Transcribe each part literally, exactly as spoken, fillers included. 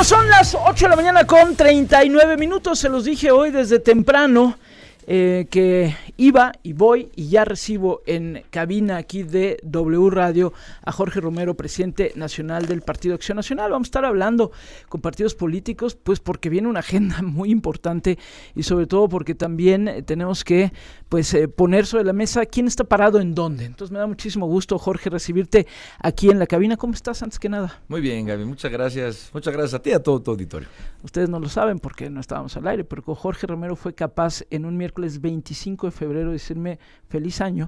Bueno, son las ocho de la mañana con treinta y nueve minutos. Se los dije hoy desde temprano eh, que iba y voy y ya recibo en cabina aquí de W Radio a Jorge Romero, presidente nacional del Partido Acción Nacional. Vamos a estar hablando con partidos políticos, pues porque viene una agenda muy importante y sobre todo porque también eh, tenemos que pues eh, poner sobre la mesa quién está parado en dónde. Entonces me da muchísimo gusto, Jorge, recibirte aquí en la cabina. ¿Cómo estás antes que nada? Muy bien, Gaby, muchas gracias. Muchas gracias a ti y a todo tu auditorio. Ustedes no lo saben porque no estábamos al aire, pero Jorge Romero fue capaz en un miércoles veinticinco de febrero de decirme feliz año.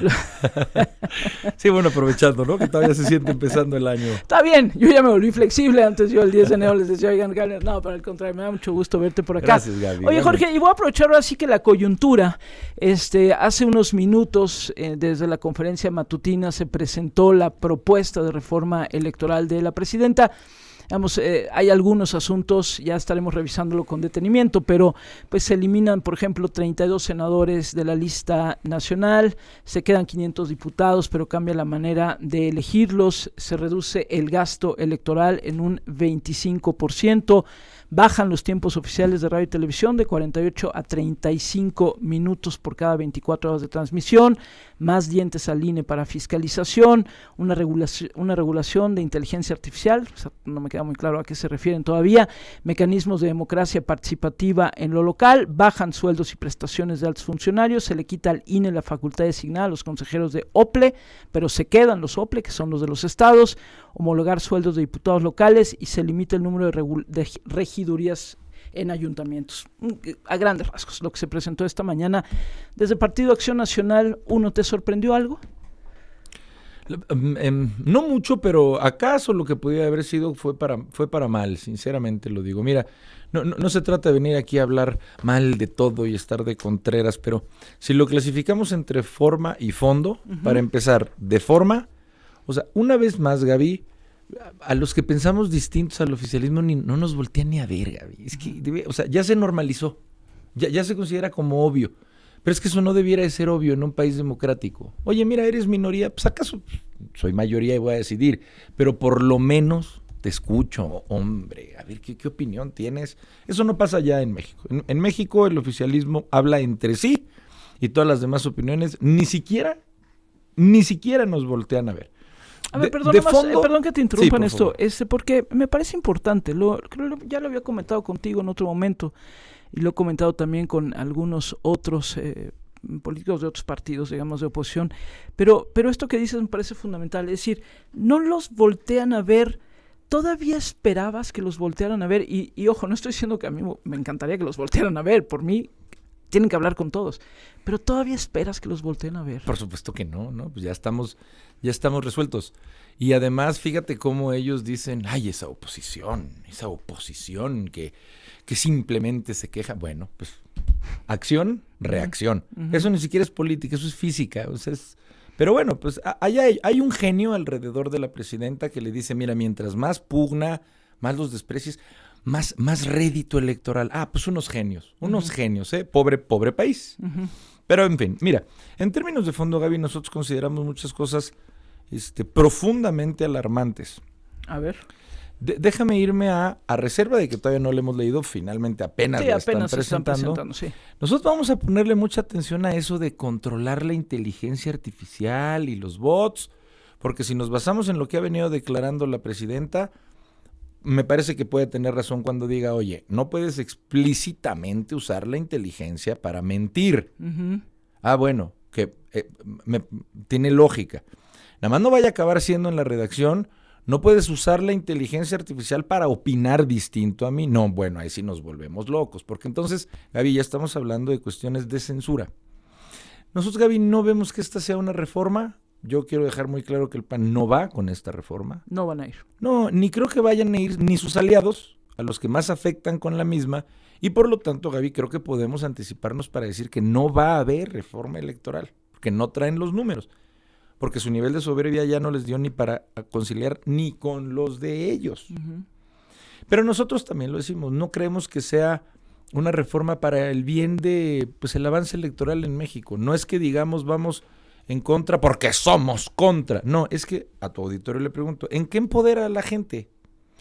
Sí, bueno, aprovechando, ¿no? Que todavía se siente empezando el año. Está bien, yo ya me volví flexible. Antes yo el diez de enero les decía, oigan, no, para el contrario, me da mucho gusto verte por acá. Gracias, Gaby. Oye, Jorge, y voy a aprovechar ahora sí que la coyuntura. Este, hace unos minutos, eh, desde la conferencia matutina, se presentó la propuesta de reforma electoral de la presidenta. Digamos, eh, hay algunos asuntos, ya estaremos revisándolo con detenimiento, pero pues se eliminan, por ejemplo, treinta y dos senadores de la lista nacional, se quedan quinientos diputados, pero cambia la manera de elegirlos, se reduce el gasto electoral en un veinticinco por ciento, bajan los tiempos oficiales de radio y televisión de cuarenta y ocho a treinta y cinco minutos por cada veinticuatro horas de transmisión, más dientes al I N E para fiscalización, una regulación, una regulación de inteligencia artificial, o sea, no me queda muy claro a qué se refieren todavía, mecanismos de democracia participativa en lo local, bajan sueldos y prestaciones de altos funcionarios, se le quita al I N E la facultad de designar a los consejeros de O P L E, pero se quedan los O P L E, que son los de los estados, homologar sueldos de diputados locales y se limita el número de, regul- de regidurías en ayuntamientos. A grandes rasgos, lo que se presentó esta mañana desde el Partido Acción Nacional. ¿Uno te sorprendió algo? Um, um, no mucho, pero acaso lo que podía haber sido fue para, fue para mal, sinceramente lo digo. Mira, no, no, no se trata de venir aquí a hablar mal de todo y estar de contreras, pero si lo clasificamos entre forma y fondo, uh-huh. Para empezar, de forma, o sea, una vez más, Gaby, a los que pensamos distintos al oficialismo ni, no nos voltean ni a ver, Gaby. Es que, debe, o sea, ya se normalizó, ya, ya se considera como obvio. Pero es que eso no debiera de ser obvio en un país democrático. Oye, mira, eres minoría, pues acaso soy mayoría y voy a decidir, pero por lo menos te escucho, hombre, a ver, ¿qué, qué opinión tienes? Eso no pasa ya en México. En, en México el oficialismo habla entre sí y todas las demás opiniones ni siquiera, ni siquiera nos voltean a ver. A ver, de, perdón, de más, fondo, eh, perdón que te interrumpa sí, en esto, favor. este, porque me parece importante, lo, creo ya lo había comentado contigo en otro momento y lo he comentado también con algunos otros eh, políticos de otros partidos, digamos, de oposición, pero, pero esto que dices me parece fundamental, es decir, no los voltean a ver. ¿Todavía esperabas que los voltearan a ver? Y, y ojo, no estoy diciendo que a mí me encantaría que los voltearan a ver, por mí tienen que hablar con todos, pero ¿todavía esperas que los volteen a ver? Por supuesto que no, ¿no? Pues ya estamos, ya estamos resueltos. Y además, fíjate cómo ellos dicen, ay, esa oposición, esa oposición que, que simplemente se queja. Bueno, pues acción, reacción. Uh-huh. Eso ni siquiera es política, eso es física. O sea, es... Pero bueno, pues hay, hay, hay un genio alrededor de la presidenta que le dice, mira, mientras más pugna, más los desprecies, más, más rédito electoral. Ah, pues unos genios, unos uh-huh. genios, ¿eh? Pobre, pobre país. Uh-huh. Pero en fin, mira, en términos de fondo, Gaby, nosotros consideramos muchas cosas este, profundamente alarmantes. A ver. De, déjame irme a, a reserva de que todavía no le hemos leído, finalmente apenas sí, la apenas están presentando. Están presentando sí. Nosotros vamos a ponerle mucha atención a eso de controlar la inteligencia artificial y los bots, porque si nos basamos en lo que ha venido declarando la presidenta, me parece que puede tener razón cuando diga, oye, no puedes explícitamente usar la inteligencia para mentir. Uh-huh. Ah, bueno, que eh, me, tiene lógica. Nada más no vaya a acabar siendo en la redacción, no puedes usar la inteligencia artificial para opinar distinto a mí. No, bueno, ahí sí nos volvemos locos, porque entonces, Gaby, ya estamos hablando de cuestiones de censura. Nosotros, Gaby, no vemos que esta sea una reforma. Yo quiero dejar muy claro que el P A N no va con esta reforma. No van a ir. No, ni creo que vayan a ir ni sus aliados, a los que más afectan con la misma, y por lo tanto, Gaby, creo que podemos anticiparnos para decir que no va a haber reforma electoral, porque no traen los números, porque su nivel de soberbia ya no les dio ni para conciliar ni con los de ellos. Uh-huh. Pero nosotros también lo decimos, no creemos que sea una reforma para el bien de pues el avance electoral en México. No es que digamos vamos en contra porque somos contra. No, es que a tu auditorio le pregunto, ¿en qué empodera a la gente?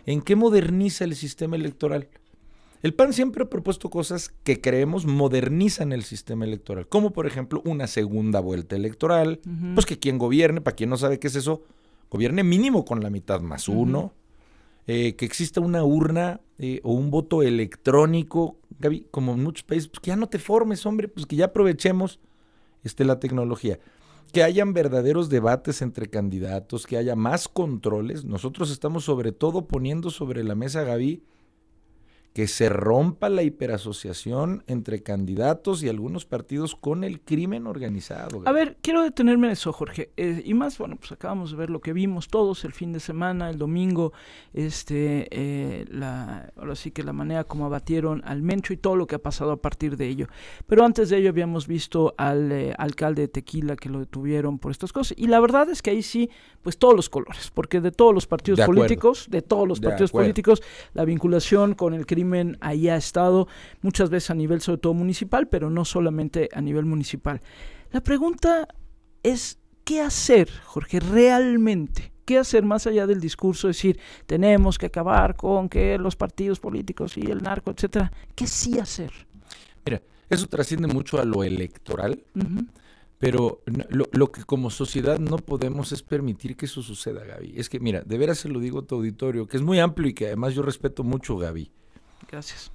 ¿En qué moderniza el sistema electoral? El P A N siempre ha propuesto cosas que creemos modernizan el sistema electoral, como por ejemplo una segunda vuelta electoral, uh-huh. pues que quien gobierne, para quien no sabe qué es eso, gobierne mínimo con la mitad más uno, uh-huh. eh, que exista una urna eh, o un voto electrónico, Gaby, como en muchos países, pues que ya no te formes, hombre, pues que ya aprovechemos este, la tecnología. Que hayan verdaderos debates entre candidatos, que haya más controles. Nosotros estamos sobre todo poniendo sobre la mesa, Gaby, que se rompa la hiperasociación entre candidatos y algunos partidos con el crimen organizado. A ver, quiero detenerme en eso, Jorge. Eh, y más, bueno, pues acabamos de ver lo que vimos todos el fin de semana, el domingo, este, eh, la, ahora sí que la manera como abatieron al Mencho y todo lo que ha pasado a partir de ello. Pero antes de ello habíamos visto al eh, alcalde de Tequila que lo detuvieron por estas cosas. Y la verdad es que ahí sí, pues todos los colores, porque de todos los partidos de políticos, de todos los de partidos acuerdo. políticos, la vinculación con el crimen ahí ha estado muchas veces a nivel sobre todo municipal, pero no solamente a nivel municipal. La pregunta es, ¿qué hacer, Jorge, realmente? ¿Qué hacer más allá del discurso? Decir, tenemos que acabar con que los partidos políticos y el narco, etcétera. ¿Qué sí hacer? Mira, eso trasciende mucho a lo electoral, uh-huh. pero lo, lo que como sociedad no podemos es permitir que eso suceda, Gaby. Es que, mira, de veras se lo digo a tu auditorio, que es muy amplio y que además yo respeto mucho, Gaby. Gracias.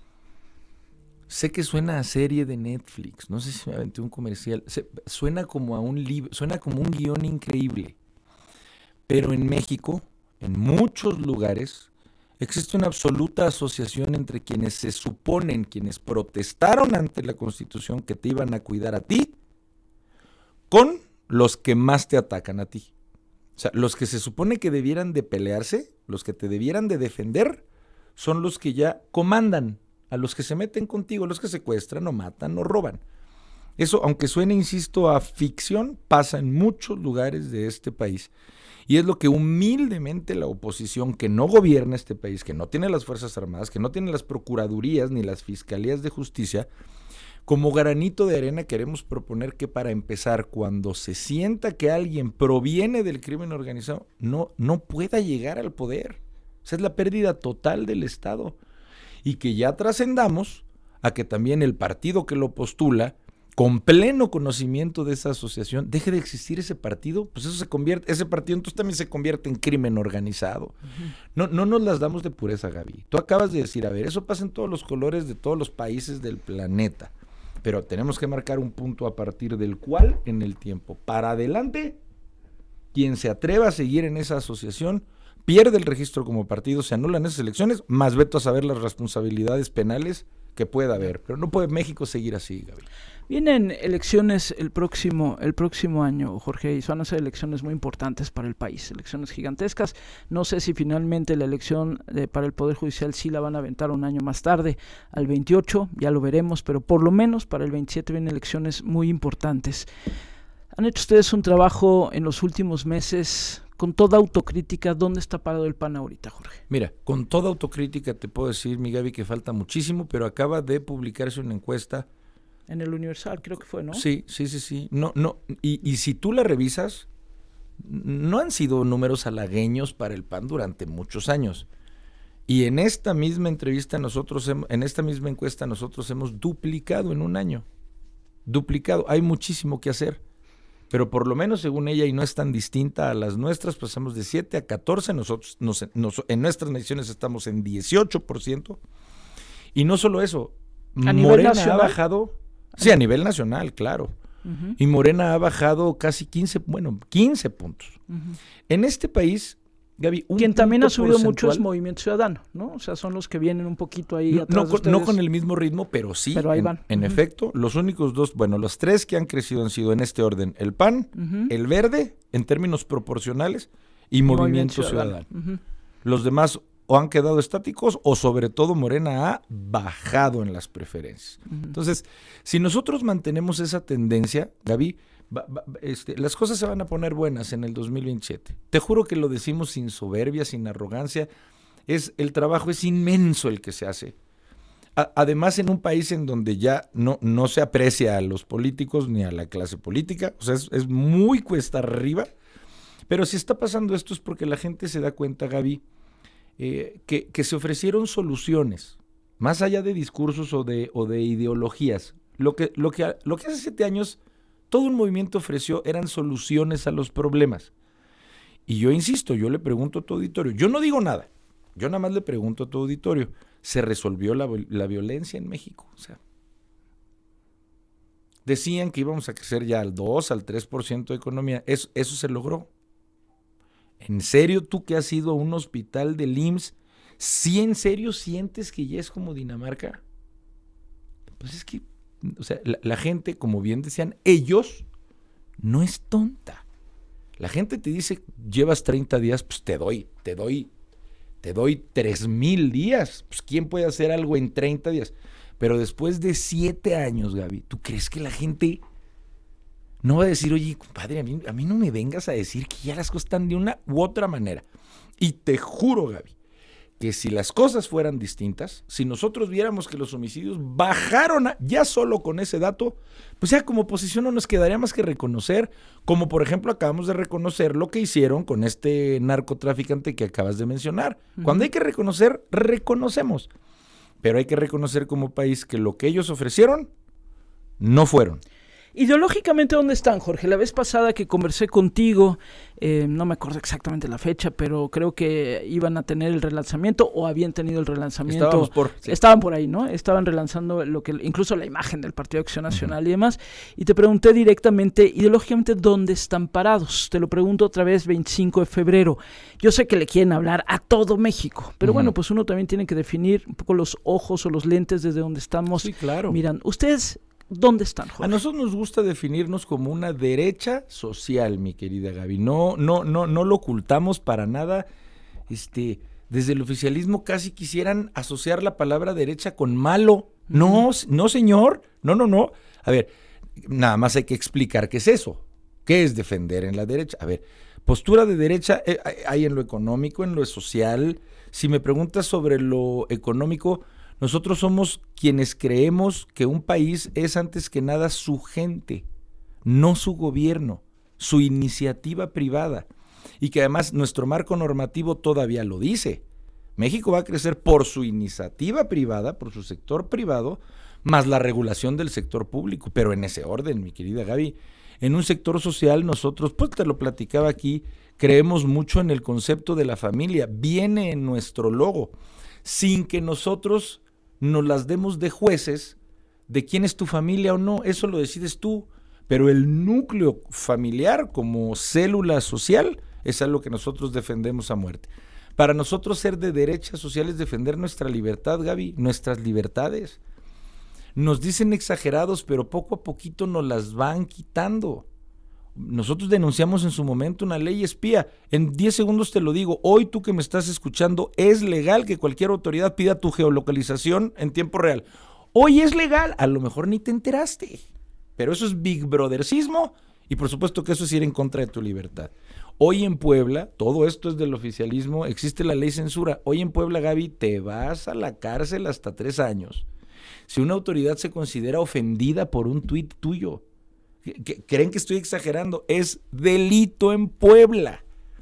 Sé que suena a serie de Netflix, no sé si me aventé un comercial, se, suena como a un libro, suena como un guión increíble, pero en México, en muchos lugares, existe una absoluta asociación entre quienes se suponen, quienes protestaron ante la Constitución que te iban a cuidar a ti, con los que más te atacan a ti. O sea, los que se supone que debieran de pelearse, los que te debieran de defender, son los que ya comandan a los que se meten contigo, los que secuestran o matan o roban. Eso, aunque suene, insisto, a ficción, pasa en muchos lugares de este país. Y es lo que humildemente la oposición que no gobierna este país, que no tiene las Fuerzas Armadas, que no tiene las procuradurías ni las fiscalías de justicia, como granito de arena queremos proponer que para empezar, cuando se sienta que alguien proviene del crimen organizado, no, no pueda llegar al poder. O sea, es la pérdida total del Estado. Y que ya trascendamos a que también el partido que lo postula, con pleno conocimiento de esa asociación, deje de existir ese partido, pues eso se convierte, ese partido entonces también se convierte en crimen organizado. Uh-huh. No, no nos las damos de pureza, Gaby. Tú acabas de decir, a ver, eso pasa en todos los colores de todos los países del planeta, pero tenemos que marcar un punto a partir del cual, en el tiempo, para adelante, quien se atreva a seguir en esa asociación, pierde el registro como partido, se anulan esas elecciones, más veto a saber las responsabilidades penales que pueda haber. Pero no puede México seguir así, Gaby. Vienen elecciones el próximo, el próximo año, Jorge, y van a ser elecciones muy importantes para el país, elecciones gigantescas. No sé si finalmente la elección de, para el Poder Judicial sí la van a aventar un año más tarde, al veintiocho, ya lo veremos, pero por lo menos para el veintisiete vienen elecciones muy importantes. ¿Han hecho ustedes un trabajo en los últimos meses con toda autocrítica? ¿Dónde está parado el P A N ahorita, Jorge? Mira, con toda autocrítica te puedo decir, mi Gaby, que falta muchísimo, pero acaba de publicarse una encuesta. En el Universal, creo que fue, ¿no? Sí, sí, sí, sí. No, no, y, y si tú la revisas, no han sido números halagueños para el P A N durante muchos años. Y en esta misma entrevista nosotros, en esta misma encuesta nosotros hemos duplicado en un año. Duplicado. Hay muchísimo que hacer. Pero por lo menos según ella, y no es tan distinta a las nuestras, pasamos de siete a catorce, nosotros nos, nos, en nuestras mediciones estamos en dieciocho por ciento. Y no solo eso, ¿A Morena nacional? ha bajado, sí, a nivel nacional, claro. Uh-huh. Y Morena ha bajado casi quince, bueno, quince puntos. Uh-huh. En este país, Gaby, un quien también ha subido porcentual, mucho es Movimiento Ciudadano, ¿no? O sea, son los que vienen un poquito ahí no, atrás no, de con, ustedes. no con el mismo ritmo, pero sí, pero ahí en, van. en uh-huh. efecto, los únicos dos, bueno, los tres que han crecido han sido en este orden, el P A N, uh-huh. el Verde, en términos proporcionales, y, y Movimiento, Movimiento Ciudadano. Ciudadano. Uh-huh. Los demás o han quedado estáticos o sobre todo Morena ha bajado en las preferencias. Uh-huh. Entonces, si nosotros mantenemos esa tendencia, Gaby, Va, va, este, las cosas se van a poner buenas en el dos mil veintisiete. Te juro que lo decimos sin soberbia, sin arrogancia. Es, el trabajo es inmenso el que se hace. A, además, en un país en donde ya no, no se aprecia a los políticos ni a la clase política, o sea, es, es muy cuesta arriba. Pero si está pasando esto es porque la gente se da cuenta, Gaby, eh, que, que se ofrecieron soluciones, más allá de discursos o de, o de ideologías. Lo que, lo, que, lo que hace siete años todo un movimiento ofreció eran soluciones a los problemas. Y yo insisto, yo le pregunto a tu auditorio, yo no digo nada, yo nada más le pregunto a tu auditorio, ¿se resolvió la, la violencia en México? O sea, decían que íbamos a crecer ya al dos, al tres por ciento de economía, eso, eso se logró. ¿En serio tú que has ido a un hospital del I M S S, sí en serio sientes que ya es como Dinamarca? Pues es que, o sea, la, la gente, como bien decían ellos, no es tonta. La gente te dice, llevas treinta días, pues te doy, te doy, te doy tres mil días. Pues ¿quién puede hacer algo en treinta días? Pero después de siete años, Gaby, ¿tú crees que la gente no va a decir, oye, compadre, a mí, a mí no me vengas a decir que ya las cosas están de una u otra manera? Y te juro, Gaby, que si las cosas fueran distintas, si nosotros viéramos que los homicidios bajaron a, ya solo con ese dato, pues ya como oposición no nos quedaría más que reconocer, como por ejemplo acabamos de reconocer lo que hicieron con este narcotraficante que acabas de mencionar. Uh-huh. Cuando hay que reconocer, reconocemos. Pero hay que reconocer como país que lo que ellos ofrecieron, no fueron. Ideológicamente, ¿dónde están, Jorge? La vez pasada que conversé contigo, eh, no me acuerdo exactamente la fecha, pero creo que iban a tener el relanzamiento o habían tenido el relanzamiento. Estábamos por, sí. Estaban por ahí, ¿no? Estaban relanzando lo que, incluso la imagen del Partido de Acción Nacional uh-huh. y demás. Y te pregunté directamente, ideológicamente, ¿dónde están parados? Te lo pregunto otra vez, veinticinco de febrero. Yo sé que le quieren hablar a todo México, pero uh-huh. bueno, pues uno también tiene que definir un poco los ojos o los lentes desde donde estamos. Sí, claro. Miran, ustedes... ¿Dónde están, Jorge? A nosotros nos gusta definirnos como una derecha social, mi querida Gaby. No, no, no, no lo ocultamos para nada. Este, desde el oficialismo casi quisieran asociar la palabra derecha con malo. No, no, señor. No, no, no. A ver, nada más hay que explicar qué es eso. ¿Qué es defender en la derecha? A ver, postura de derecha eh, hay en lo económico, en lo social. Si me preguntas sobre lo económico, nosotros somos quienes creemos que un país es antes que nada su gente, no su gobierno, su iniciativa privada. Y que además nuestro marco normativo todavía lo dice. México va a crecer por su iniciativa privada, por su sector privado, más la regulación del sector público. Pero en ese orden, mi querida Gaby, en un sector social nosotros, pues te lo platicaba aquí, creemos mucho en el concepto de la familia. Viene en nuestro logo, sin que nosotros nos las demos de jueces de quién es tu familia o no, eso lo decides tú, pero el núcleo familiar como célula social es algo que nosotros defendemos a muerte. Para nosotros ser de derecha social es defender nuestra libertad, Gaby, nuestras libertades. Nos dicen exagerados, pero poco a poquito nos las van quitando. Nosotros denunciamos en su momento una ley espía. En diez segundos te lo digo. Hoy tú que me estás escuchando, es legal que cualquier autoridad pida tu geolocalización en tiempo real. Hoy es legal. A lo mejor ni te enteraste. Pero eso es Big Brothercismo y por supuesto que eso es ir en contra de tu libertad. Hoy en Puebla, todo esto es del oficialismo, existe la ley censura. Hoy en Puebla, Gaby, te vas a la cárcel hasta tres años. Si una autoridad se considera ofendida por un tuit tuyo, ¿creen que estoy exagerando? Es delito en Puebla.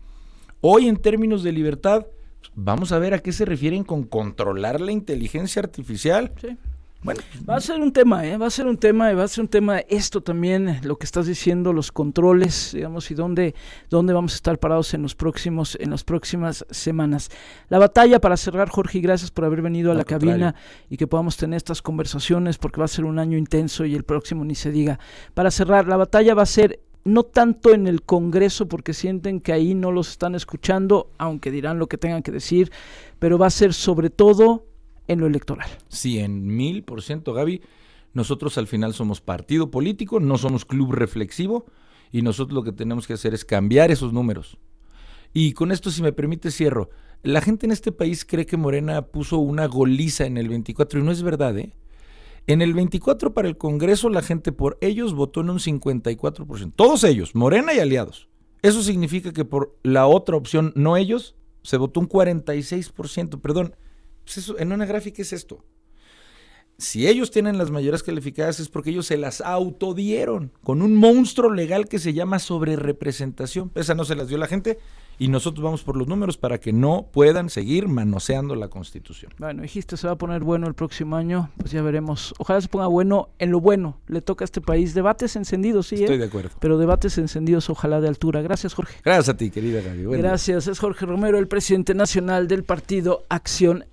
Hoy, en términos de libertad, vamos a ver a qué se refieren con controlar la inteligencia artificial. Sí. Bueno, va a ser un tema, ¿eh? Va a ser un tema, y va a ser un tema esto también, lo que estás diciendo, los controles, digamos, y dónde, dónde vamos a estar parados en los próximos, en las próximas semanas. La batalla, para cerrar, Jorge, y gracias por haber venido a la cabina y que podamos tener estas conversaciones, porque va a ser un año intenso y el próximo ni se diga. Para cerrar, la batalla va a ser no tanto en el Congreso, porque sienten que ahí no los están escuchando, aunque dirán lo que tengan que decir, pero va a ser sobre todo en lo electoral. Cien mil por ciento, Gaby. Nosotros al final somos partido político, no somos club reflexivo, y nosotros lo que tenemos que hacer es cambiar esos números. Y con esto, si me permite, cierro. La gente en este país cree que Morena puso una goliza en el veinticuatro, y no es verdad, ¿eh? En el veinticuatro para el Congreso, la gente por ellos votó en un cincuenta y cuatro por ciento. Todos ellos, Morena y aliados. Eso significa que por la otra opción, no ellos, se votó un cuarenta y seis por ciento. Perdón, pues eso, en una gráfica es esto. Si ellos tienen las mayorías calificadas es porque ellos se las autodieron con un monstruo legal que se llama sobrerepresentación. Esa no se las dio la gente y nosotros vamos por los números para que no puedan seguir manoseando la Constitución. Bueno, dijiste, se va a poner bueno el próximo año, pues ya veremos. Ojalá se ponga bueno en lo bueno. Le toca a este país debates encendidos, sí, Estoy ¿eh? de acuerdo. Pero debates encendidos, ojalá de altura. Gracias, Jorge. Gracias a ti, querida Gaby. Buen día. Gracias, es Jorge Romero, el presidente nacional del partido Acción